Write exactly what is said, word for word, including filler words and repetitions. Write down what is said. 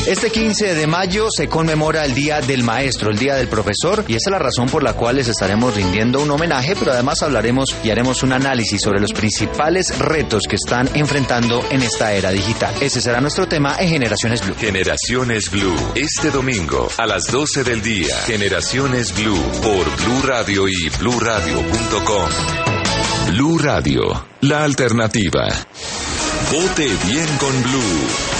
Este quince de mayo se conmemora el Día del Maestro, el Día del Profesor, y esa es la razón por la cual les estaremos rindiendo un homenaje, pero además hablaremos y haremos un análisis sobre los principales retos que están enfrentando en esta era digital. Ese será nuestro tema en Generaciones Blue. Generaciones Blue, este domingo a las doce del día. Generaciones Blue por Blue Radio y blue radio punto com. Blue Radio, la alternativa. Vote bien con Blue.